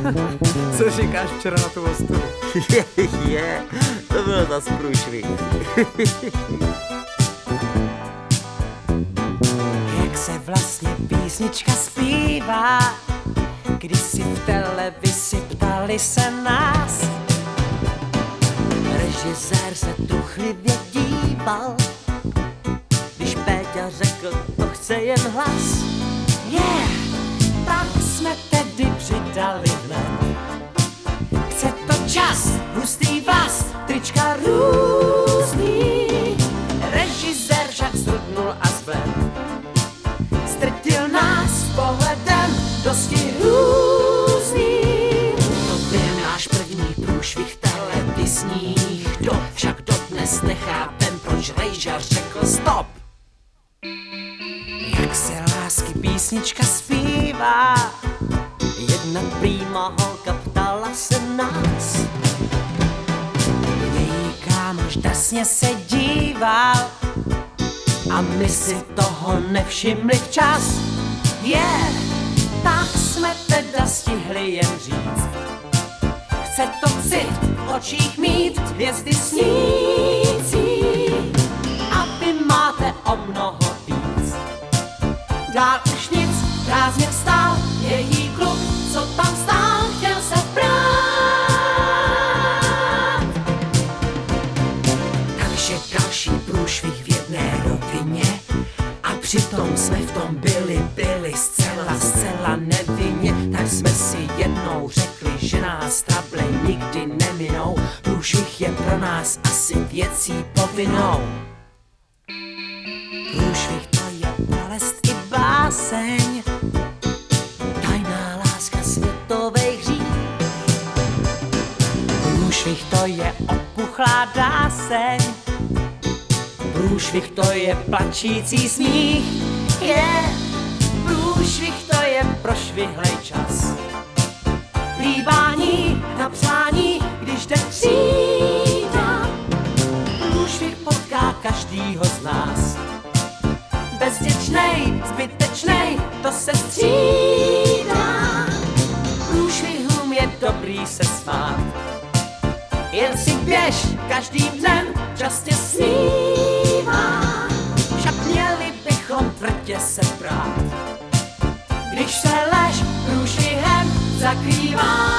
Co říkáš včera na tu ostudu? To bylo zas průšvih. Jak se vlastně písnička zpívá, když si v televizi ptali se nás. Režisér se truchlivě díval, když Péťa řekl, to chce jen hlas. Tak jsme tedy přidali hned. Chce to čas, hustý vlas, trička různý. Režisér však zrudnul a zbled. Strtil nás pohledem dosti různým. To byl náš první průšvih televizních dob. Však dodnes nechápem, proč Rejža řekl stop. Jak se lásky písnička zpívá, jedna prýma holka ptala se nás. Její kámoš drsně se díval a my si toho nevšimli včas. Tak jsme teda stihli jen říct. Chce to cit v očích mít hvězdy snící. A vy máte o mnoho víc. Dál už nic, prázdně vstál její kluk, co tam stál, chtěl se prát. Takže další průšvih v jedné rovině a přitom jsme v tom byli zcela nevinně. Tak jsme si jednou řekli, že nás trable nikdy neminou. Průšvih je pro nás asi věcí povinnou. Průšvih to je bolest i báseň, tajná láska světovej hřích. Průšvih to je opuchlá dáseň, průšvih to je plačící smích. Průšvih to je prošvihlej čas, líbání na přání, když jde třída. Průšvih potká každýho z nás, bezděčnej, zbytečnej, to se střídá. Průšvihům je dobrý se smát, jen si běž každým dnem, čas tě snívá. Však měli bychom tvrdě se brát, když se lež průšvihem zakrývá.